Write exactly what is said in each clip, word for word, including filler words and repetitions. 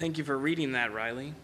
Thank you for reading that, Riley.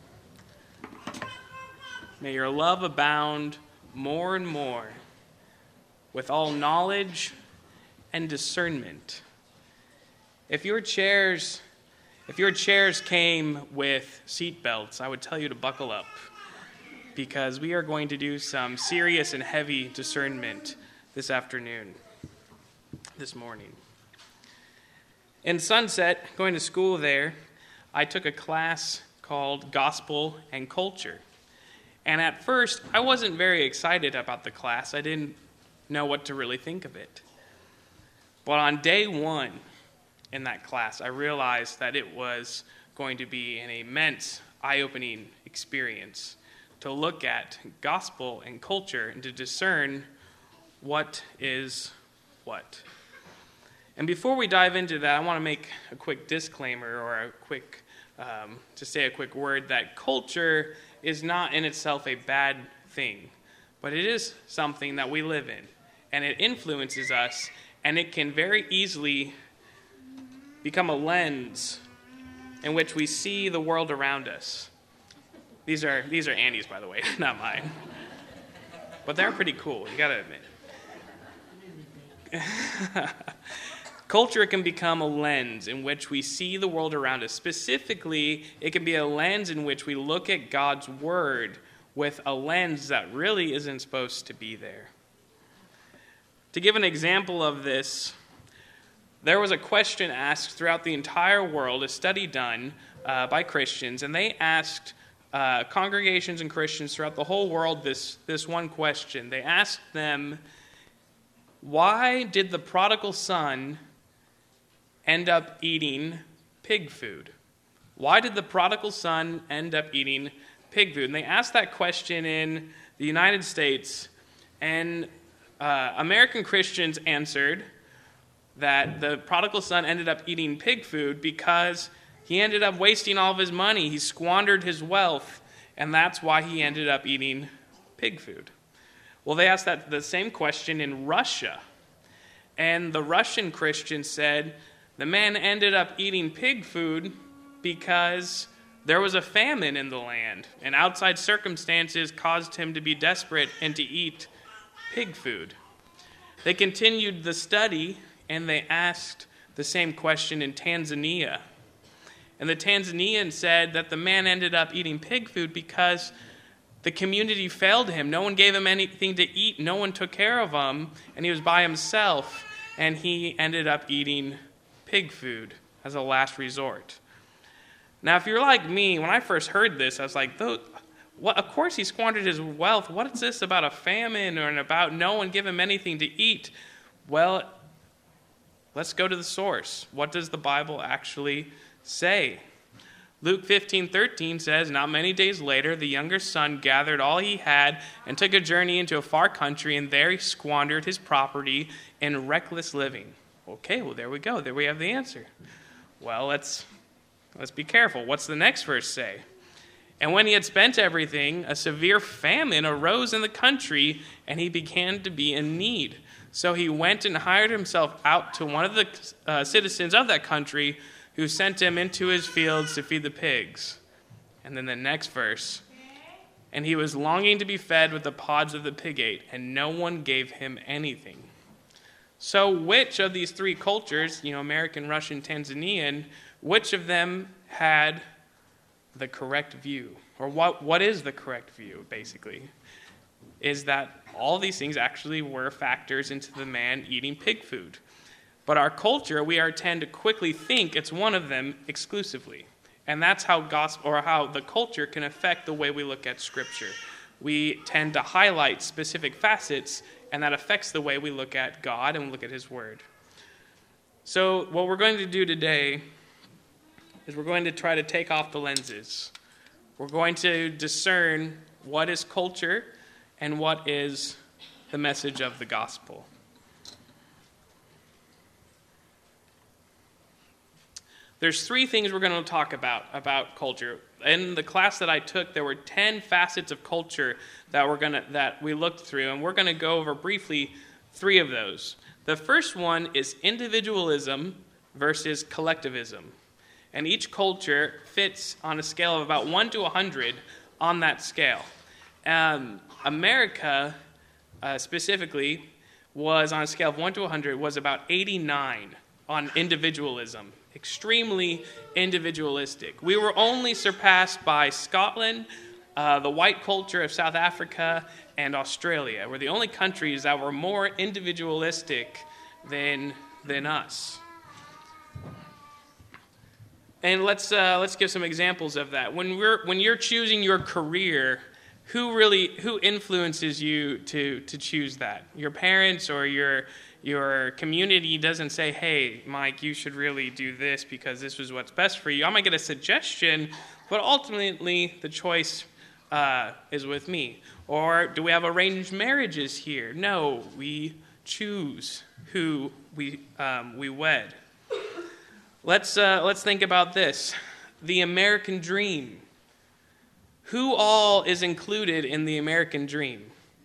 May your love abound more and more with all knowledge and discernment. If your chairs, if your chairs came with seat belts, I would tell you to buckle up, because we are going to do some serious and heavy discernment this afternoon, this morning. In Sunset, going to school there, I took a class called Gospel and Culture. And at first, I wasn't very excited about the class. I didn't know what to really think of it. But on day one in that class, I realized that it was going to be an immense, eye-opening experience to look at gospel and culture and to discern what is what. And before we dive into that, I want to make a quick disclaimer or a quick, um, to say a quick word that culture is not in itself a bad thing, but it is something that we live in, and it influences us, and it can very easily become a lens in which we see the world around us. These are these are Andy's, by the way, not mine. But they're pretty cool, you gotta admit. Culture can become a lens in which we see the world around us. Specifically, it can be a lens in which we look at God's word with a lens that really isn't supposed to be there. To give an example of this, there was a question asked throughout the entire world, a study done uh, by Christians, and they asked uh, congregations and Christians throughout the whole world this, this one question. They asked them, why did the prodigal son end up eating pig food? Why did the prodigal son end up eating pig food? And they asked that question in the United States, and uh, American Christians answered that the prodigal son ended up eating pig food because he ended up wasting all of his money. He squandered his wealth, and that's why he ended up eating pig food. Well, they asked that the same question in Russia, and the Russian Christians said the man ended up eating pig food because there was a famine in the land, and outside circumstances caused him to be desperate and to eat pig food. They continued the study, and they asked the same question in Tanzania. And the Tanzanians said that the man ended up eating pig food because the community failed him. No one gave him anything to eat. No one took care of him, and he was by himself, and he ended up eating pig food as a last resort. Now, if you're like me, when I first heard this, I was like, what? Of course he squandered his wealth. What is this about a famine or about no one give him anything to eat? Well, let's go to the source. What does the Bible actually say? Luke fifteen thirteen says, not many days later, the younger son gathered all he had and took a journey into a far country, and there he squandered his property in reckless living. Okay, well, there we go. There we have the answer. Well, let's let's be careful. What's the next verse say? And when he had spent everything, a severe famine arose in the country, and he began to be in need. So he went and hired himself out to one of the uh, citizens of that country, who sent him into his fields to feed the pigs. And then the next verse, and he was longing to be fed with the pods of the pig ate, and no one gave him anything. So which of these three cultures, you know, American, Russian, Tanzanian, which of them had the correct view? Or what? what is the correct view, basically? Is that all these things actually were factors into the man eating pig food. But our culture, we are tend to quickly think it's one of them exclusively. And that's how gospel, or how the culture can affect the way we look at Scripture. We tend to highlight specific facets, and that affects the way we look at God and look at His Word. So what we're going to do today is we're going to try to take off the lenses. We're going to discern what is culture and what is the message of the gospel. There's three things we're going to talk about, about culture. In the class that I took, there were ten facets of culture that we're going to that we looked through, and we're going to go over briefly three of those. The first one is individualism versus collectivism. And each culture fits on a scale of about one to one hundred on that scale. Um, America, uh, specifically, was on a scale of one to one hundred, was about eighty-nine on individualism. Extremely individualistic. We were only surpassed by Scotland, uh, the white culture of South Africa, and Australia. We're the only countries that were more individualistic than, than us. And let's uh, let's give some examples of that. When we're when you're choosing your career, who really who influences you to to choose that? Your parents or your your community doesn't say, "Hey, Mike, you should really do this because this is what's best for you." I might get a suggestion, but ultimately the choice uh, is with me. Or do we have arranged marriages here? No, we choose who we um, we wed. Let's uh, let's think about this: the American dream. Who all is included in the American dream?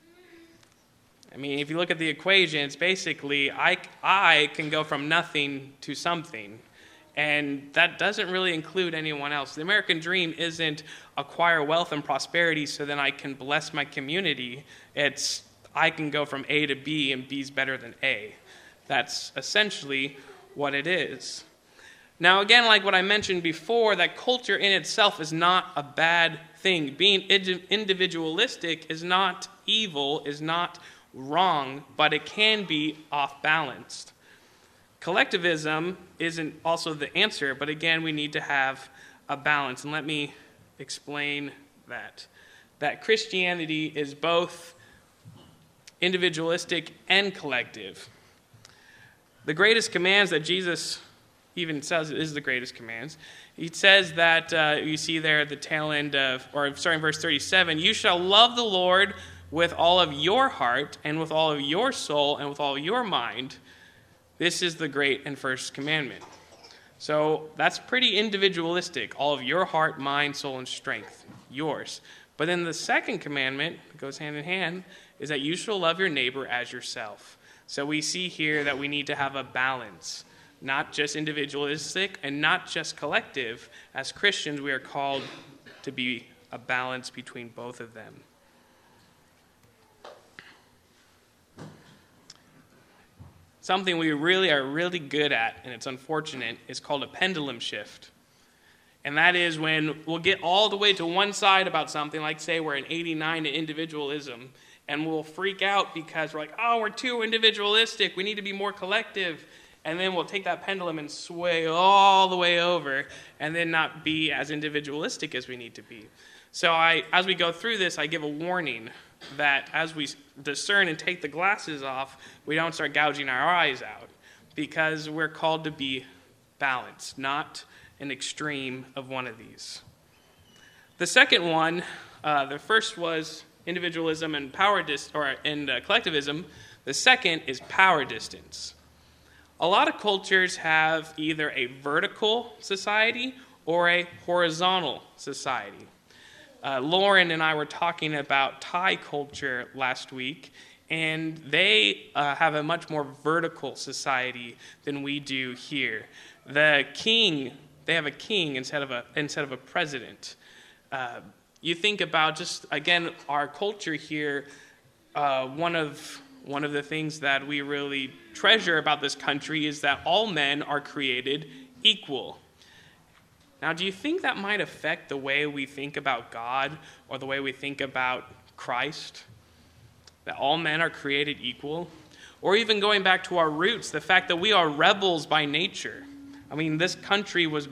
I mean, if you look at the equation, it's basically I, I can go from nothing to something. And that doesn't really include anyone else. The American dream isn't acquire wealth and prosperity so then I can bless my community. It's I can go from A to B and B's better than A. That's essentially what it is. Now, again, like what I mentioned before, that culture in itself is not a bad thing. Being individualistic is not evil, is not wrong, but it can be off-balanced. Collectivism isn't also the answer, but again, we need to have a balance. And let me explain that. That Christianity is both individualistic and collective. The greatest commands that Jesus even says is the greatest commands. He says that, uh, you see there at the tail end of, or starting verse thirty-seven, you shall love the Lord with all of your heart and with all of your soul and with all of your mind. This is the great and first commandment. So that's pretty individualistic. All of your heart, mind, soul, and strength. Yours. But then the second commandment, that goes hand in hand, is that you shall love your neighbor as yourself. So we see here that we need to have a balance. Not just individualistic and not just collective. As Christians, we are called to be a balance between both of them. Something we really are really good at, and it's unfortunate, is called a pendulum shift. And that is when we'll get all the way to one side about something, like say we're an eighty-nine to individualism, and we'll freak out because we're like, oh, we're too individualistic, we need to be more collective. And then we'll take that pendulum and sway all the way over and then not be as individualistic as we need to be. So I, as we go through this, I give a warning that as we discern and take the glasses off, we don't start gouging our eyes out because we're called to be balanced, not an extreme of one of these. The second one, uh, the first was individualism and power dis- or and uh, collectivism. The second is power distance. A lot of cultures have either a vertical society or a horizontal society. Uh, Lauren and I were talking about Thai culture last week, and they uh, have a much more vertical society than we do here. The king, they have a king instead of a instead of a president. Uh, you think about just again our culture here. Uh, one of One of the things that we really treasure about this country is that all men are created equal. Now, do you think that might affect the way we think about God or the way we think about Christ? That all men are created equal? Or even going back to our roots, the fact that we are rebels by nature. I mean, this country was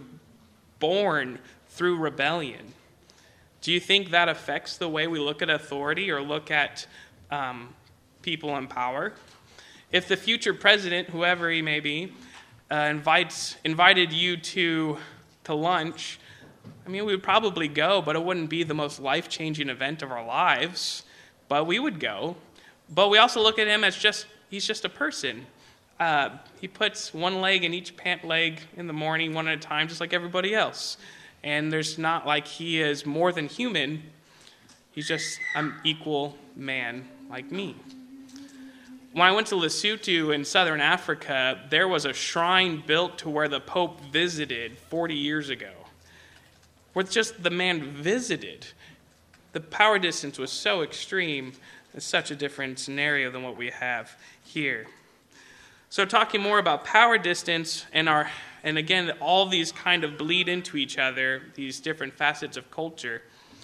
born through rebellion. Do you think that affects the way we look at authority or look at um, people in power? If the future president, whoever he may be, uh, invites invited you to to lunch, I mean, we would probably go, but it wouldn't be the most life-changing event of our lives. But we would go. But we also look at him as just he's just a person. Uh, he puts one leg in each pant leg in the morning, one at a time, just like everybody else. And there's not like he is more than human. He's just an equal man like me. When I went to Lesotho in southern Africa, there was a shrine built to where the Pope visited forty years ago, where just the man visited. The power distance was so extreme. It's such a different scenario than what we have here. So talking more about power distance and our, and again, all these kind of bleed into each other, these different facets of culture.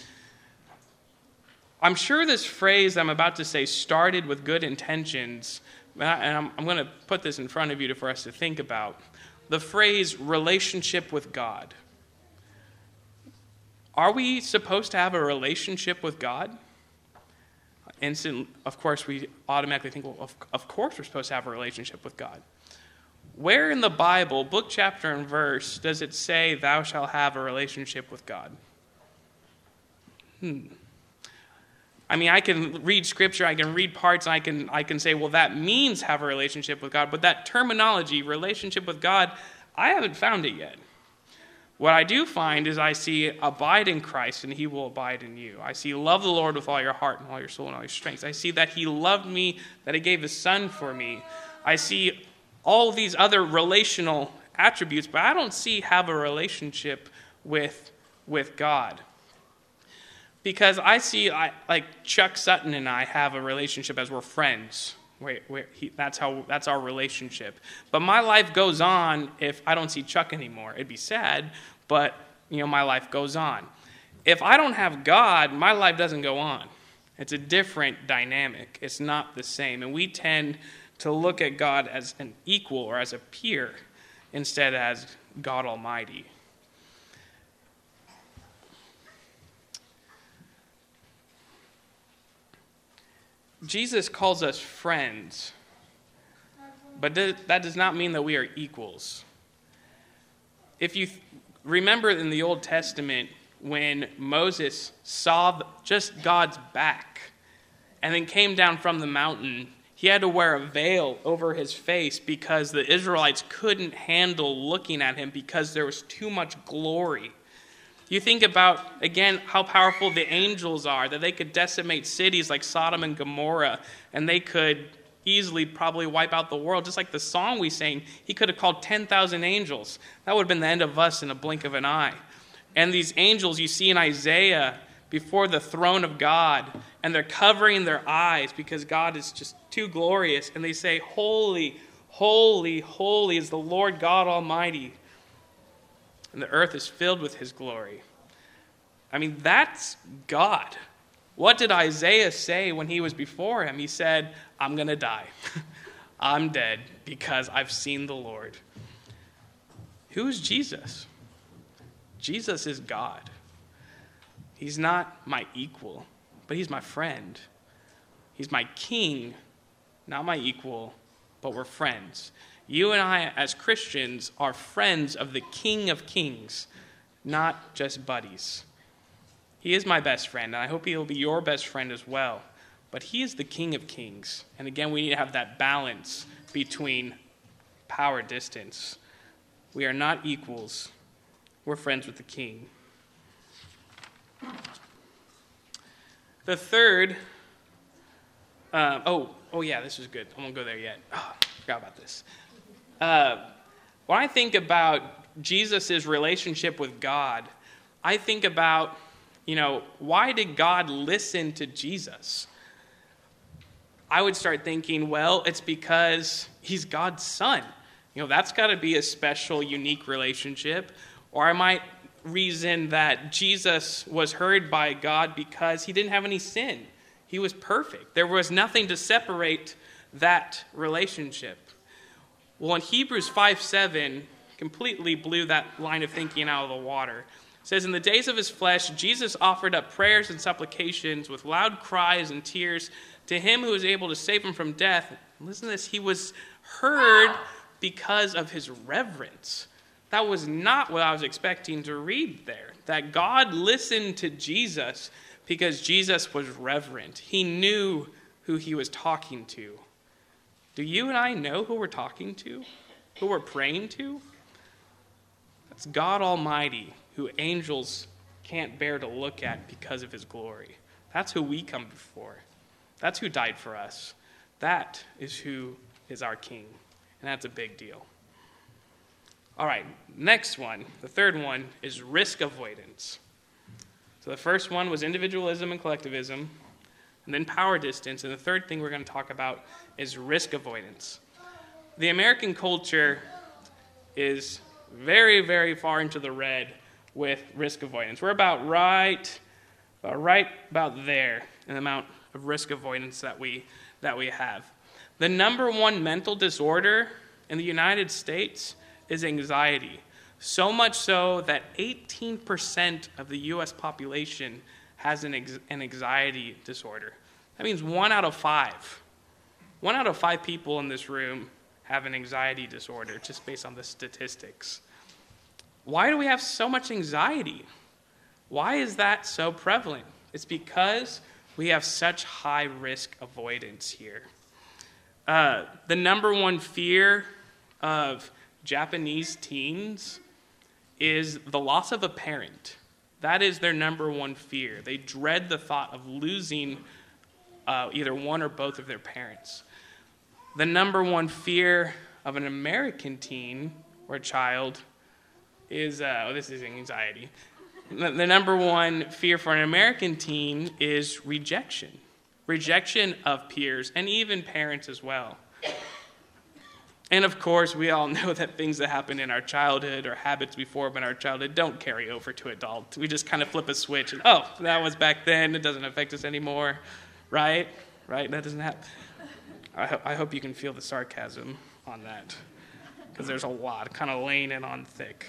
I'm sure this phrase I'm about to say started with good intentions, and I'm, I'm going to put this in front of you to, for us to think about. The phrase relationship with God. Are we supposed to have a relationship with God? Instant, of course, we automatically think, well, of, of course we're supposed to have a relationship with God. Where in the Bible, book, chapter, and verse, does it say thou shalt have a relationship with God? Hmm. I mean, I can read scripture, I can read parts, and I can, I can say, well, that means have a relationship with God. But that terminology, relationship with God, I haven't found it yet. What I do find is I see abide in Christ and he will abide in you. I see love the Lord with all your heart and all your soul and all your strength. I see that he loved me, that he gave his son for me. I see all these other relational attributes, but I don't see have a relationship with, with God. Because I see, I, like Chuck Sutton and I have a relationship as we're friends. Wait, wait, he, that's how that's our relationship. But my life goes on if I don't see Chuck anymore. It'd be sad, but you know, my life goes on. If I don't have God, my life doesn't go on. It's a different dynamic. It's not the same. And we tend to look at God as an equal or as a peer instead as God Almighty. Jesus calls us friends, but that does not mean that we are equals. If you remember in the Old Testament when Moses saw just God's back and then came down from the mountain, he had to wear a veil over his face because the Israelites couldn't handle looking at him because there was too much glory. You think about, again, how powerful the angels are, that they could decimate cities like Sodom and Gomorrah, and they could easily probably wipe out the world. Just like the song we sang, he could have called ten thousand angels. That would have been the end of us in a blink of an eye. And these angels you see in Isaiah before the throne of God, and they're covering their eyes because God is just too glorious, and they say, holy, holy, holy is the Lord God Almighty. And the earth is filled with his glory. I mean, that's God. What did Isaiah say when he was before him? He said, I'm going to die. I'm dead because I've seen the Lord. Who is Jesus? Jesus is God. He's not my equal, but he's my friend. He's my king, not my equal, but we're friends. You and I, as Christians, are friends of the King of Kings, not just buddies. He is my best friend, and I hope he'll be your best friend as well. But he is the King of Kings. And again, we need to have that balance between power distance. We are not equals. We're friends with the King. The third, uh, oh, oh yeah, this is good. I won't go there yet. Oh, I forgot about this. Uh, when I think about Jesus' relationship with God, I think about, you know, why did God listen to Jesus? I would start thinking, well, it's because he's God's son. You know, that's got to be a special, unique relationship. Or I might reason that Jesus was heard by God because he didn't have any sin. He was perfect. There was nothing to separate that relationship. Well, in Hebrews five seven, completely blew that line of thinking out of the water. It says, in the days of his flesh, Jesus offered up prayers and supplications with loud cries and tears to him who was able to save him from death. Listen to this. He was heard because of his reverence. That was not what I was expecting to read there. That God listened to Jesus because Jesus was reverent. He knew who he was talking to. Do you and I know who we're talking to? Who we're praying to? That's God Almighty, who angels can't bear to look at because of his glory. That's who we come before. That's who died for us. That is who is our king. And that's a big deal. All right, next one, the third one, is risk avoidance. So the first one was individualism and collectivism, and then power distance. And the third thing we're going to talk about is risk avoidance. The American culture is very, very far into the red with risk avoidance. We're about right, about right about there in the amount of risk avoidance that we that we have. The number one mental disorder in the United States is anxiety. So much so that eighteen percent of the U S population has an, ex- an anxiety disorder. That means one out of five. One out of five people in this room have an anxiety disorder, just based on the statistics. Why do we have so much anxiety? Why is that so prevalent? It's because we have such high risk avoidance here. Uh, the number one fear of Japanese teens is the loss of a parent. That is their number one fear. They dread the thought of losing uh, either one or both of their parents. The number one fear of an American teen or child is, uh, oh, this is anxiety. The, the number one fear for an American teen is rejection. Rejection of peers and even parents as well. And of course, we all know that things that happen in our childhood or habits we form in our childhood don't carry over to adult. We just kind of flip a switch and, oh, that was back then. It doesn't affect us anymore. Right? Right? That doesn't happen. I, ho- I hope you can feel the sarcasm on that, because there's a lot kind of laying it on thick.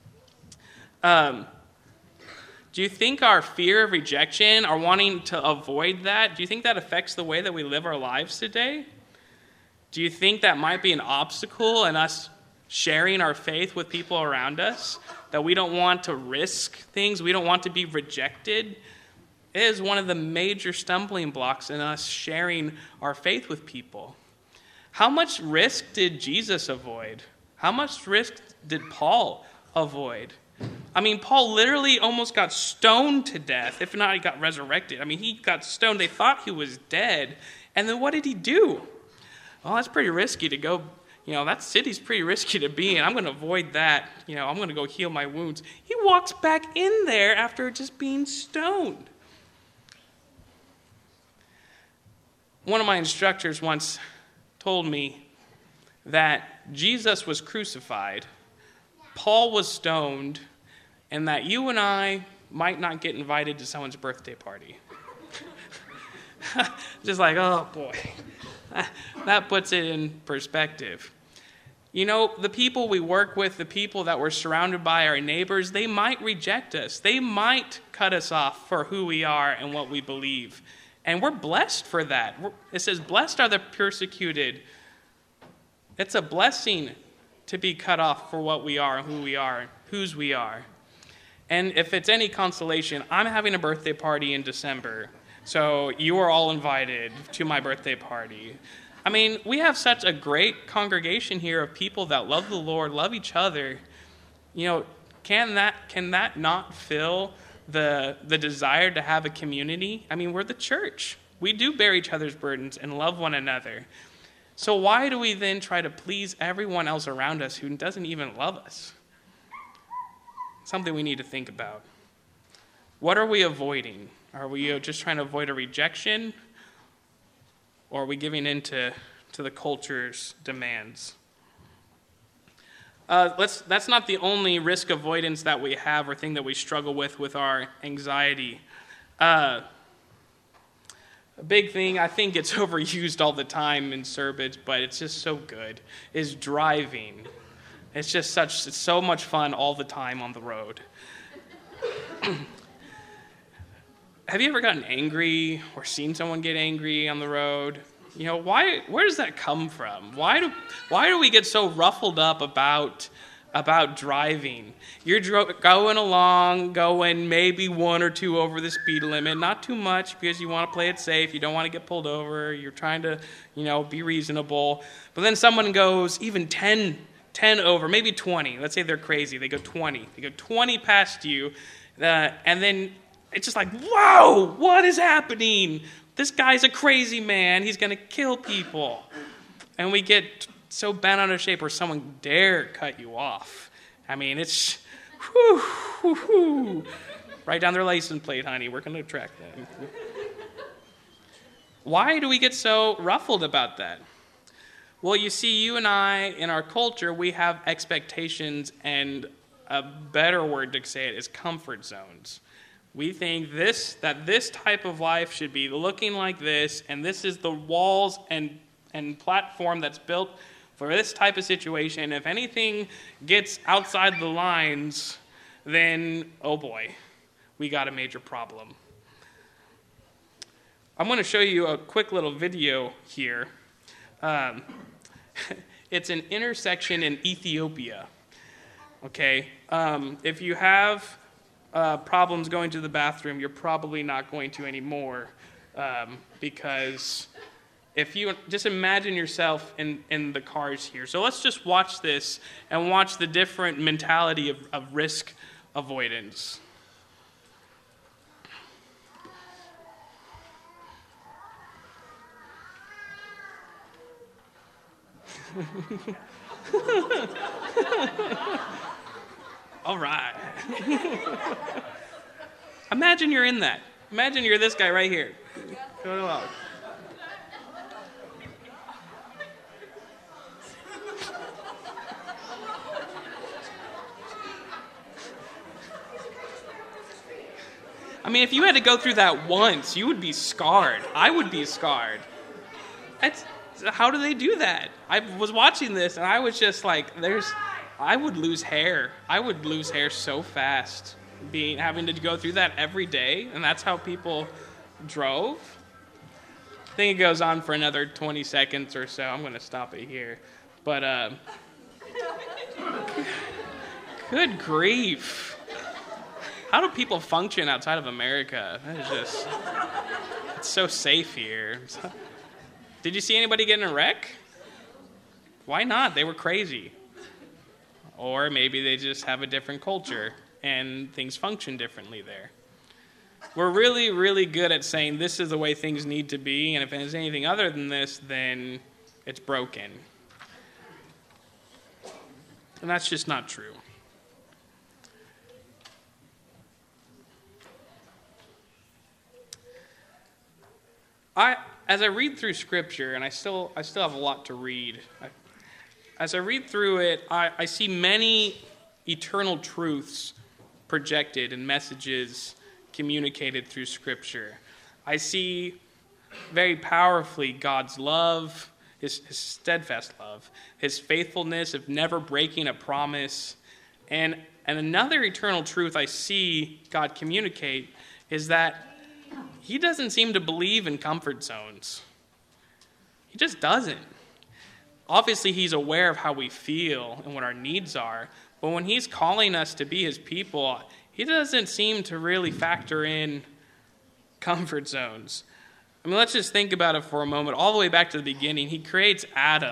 Um, do you think our fear of rejection, our wanting to avoid that, do you think that affects the way that we live our lives today? Do you think that might be an obstacle in us sharing our faith with people around us? That we don't want to risk things, we don't want to be rejected? It is one of the major stumbling blocks in us sharing our faith with people. How much risk did Jesus avoid? How much risk did Paul avoid? I mean, Paul literally almost got stoned to death, if not he got resurrected. I mean, he got stoned. They thought he was dead. And then what did he do? Well, that's pretty risky to go, you know, that city's pretty risky to be in. I'm going to avoid that. You know, I'm going to go heal my wounds. He walks back in there after just being stoned. One of my instructors once told me that Jesus was crucified, Paul was stoned, and that you and I might not get invited to someone's birthday party. Just like, oh boy. That puts it in perspective. You know, the people we work with, the people that we're surrounded by, our neighbors, they might reject us. They might cut us off for who we are and what we believe. And we're blessed for that. It says, blessed are the persecuted. It's a blessing to be cut off for what we are, who we are, whose we are. And if it's any consolation, I'm having a birthday party in December. So you are all invited to my birthday party. I mean, we have such a great congregation here of people that love the Lord, love each other. You know, can that can that not fill the the desire to have a community? I mean, we're the church. We do bear each other's burdens and love one another. So why do we then try to please everyone else around us who doesn't even love us? Something we need to think about. What are we avoiding? Are we just trying to avoid a rejection? Or are we giving in to, to the culture's demands? Uh, let's, that's not the only risk avoidance that we have or thing that we struggle with with our anxiety. Uh, a big thing, I think it's overused all the time in Surbage, but it's just so good, is driving. It's just such, it's so much fun all the time on the road. Have you ever gotten angry or seen someone get angry on the road? You know, why? Where does that come from? Why do why do we get so ruffled up about about driving? You're dro- going along, going maybe one or two over the speed limit, not too much because you want to play it safe. You don't want to get pulled over. You're trying to, you know, be reasonable. But then someone goes even ten, ten over, maybe twenty. Let's say they're crazy. They go twenty. They go twenty past you, uh, and then it's just like, whoa, what is happening? this guy's a crazy man. He's going to kill people. And we get so bent out of shape where someone dare cut you off. I mean, it's whew, whew, whew. Right down their license plate, honey. We're going to track that. Why do we get so ruffled about that? Well, you see, you and I, in our culture, we have expectations, and a better word to say it is comfort zones. We think this that this type of life should be looking like this, and this is the walls and, and platform that's built for this type of situation. If anything gets outside the lines, then, oh boy, we got a major problem. I'm going to show you a quick little video here. Um, it's an intersection in Ethiopia. Okay, um, if you have uh, problems going to the bathroom, you're probably not going to anymore, um, because if you just imagine yourself in, in the cars here. So let's just watch this and watch the different mentality of, of risk avoidance. All right. Imagine you're in that. Imagine you're this guy right here. Go to out. I mean, if you had to go through that once, you would be scarred. I would be scarred. That's, how do they do that? I was watching this, and I was just like, "There's." I would lose hair. I would lose hair so fast, being having to go through that every day, and that's how people drove. I think it goes on for another twenty seconds or so. I'm going to stop it here, but uh, good grief. How do people function outside of America? That is just, it's so safe here. Did you see anybody get in a wreck? Why not? They were crazy. Or maybe they just have a different culture and things function differently there. We're really, really good at saying this is the way things need to be, and if it's anything other than this, then it's broken. And that's just not true. I, as I read through Scripture, and I still, I still have a lot to read. I, as I read through it, I, I see many eternal truths projected and messages communicated through Scripture. I see very powerfully God's love, his, his steadfast love, his faithfulness of never breaking a promise, and and another eternal truth I see God communicate is that he doesn't seem to believe in comfort zones. He just doesn't. Obviously, he's aware of how we feel and what our needs are, but when he's calling us to be his people, he doesn't seem to really factor in comfort zones. I mean, let's just think about it for a moment. All the way back to the beginning, he creates Adam.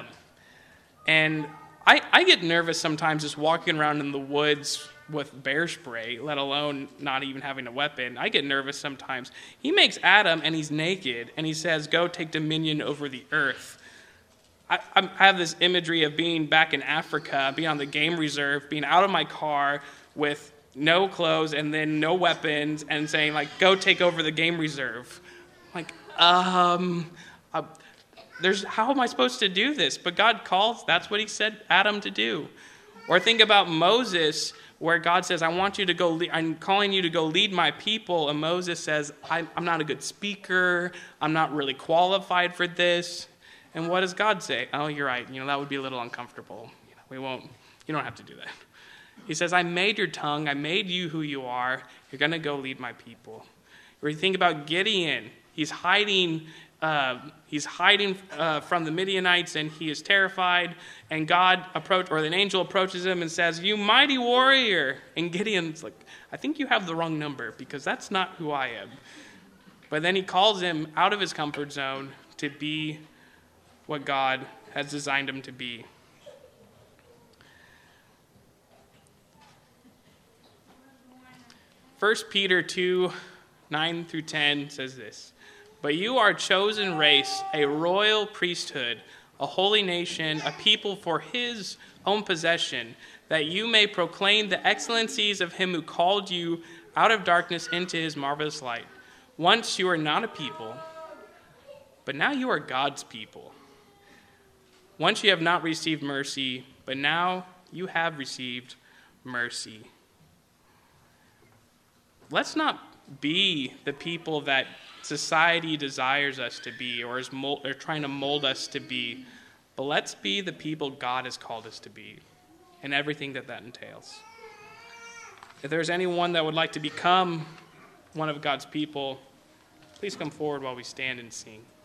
And I, I get nervous sometimes just walking around in the woods with bear spray, let alone not even having a weapon. I get nervous sometimes. He makes Adam, and he's naked, and he says, go take dominion over the earth. I, I have this imagery of being back in Africa, being on the game reserve, being out of my car with no clothes and then no weapons, and saying, like, go take over the game reserve. Like, um, uh, there's how am I supposed to do this? But God calls, that's what he said Adam to do. Or think about Moses, where God says, I want you to go, lead, I'm calling you to go lead my people. And Moses says, I'm, I'm not a good speaker. I'm not really qualified for this. And what does God say? Oh, you're right. You know, that would be a little uncomfortable. You know, we won't, you don't have to do that. He says, I made your tongue. I made you who you are. You're going to go lead my people. Or you think about Gideon. He's hiding Uh, he's hiding uh, from the Midianites, and he is terrified. And God approach, or an angel approaches him and says, "You mighty warrior." And Gideon's like, "I think you have the wrong number, because that's not who I am." But then he calls him out of his comfort zone to be what God has designed him to be. First Peter two, nine through ten says this. But you are a chosen race, a royal priesthood, a holy nation, a people for his own possession, that you may proclaim the excellencies of him who called you out of darkness into his marvelous light. Once you were not a people, but now you are God's people. Once you have not received mercy, but now you have received mercy. Let's not be the people that society desires us to be or is mold, or trying to mold us to be, but let's be the people God has called us to be and everything that that entails. If there's anyone that would like to become one of God's people, please come forward while we stand and sing.